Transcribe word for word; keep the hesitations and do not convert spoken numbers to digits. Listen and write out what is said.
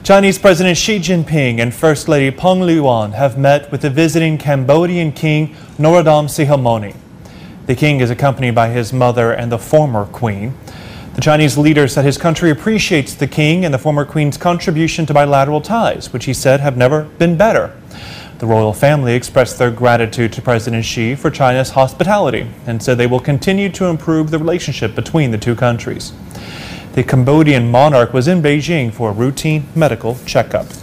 Chinese President Xi Jinping and First Lady Peng Liyuan have met with the visiting Cambodian King Norodom Sihamoni. The king is accompanied by his mother and the former queen. The Chinese leader said his country appreciates the king and the former queen's contribution to bilateral ties, which he said have never been better. The royal family expressed their gratitude to President Xi for China's hospitality and said they will continue to improve the relationship between the two countries. The Cambodian monarch was in Beijing for a routine medical checkup.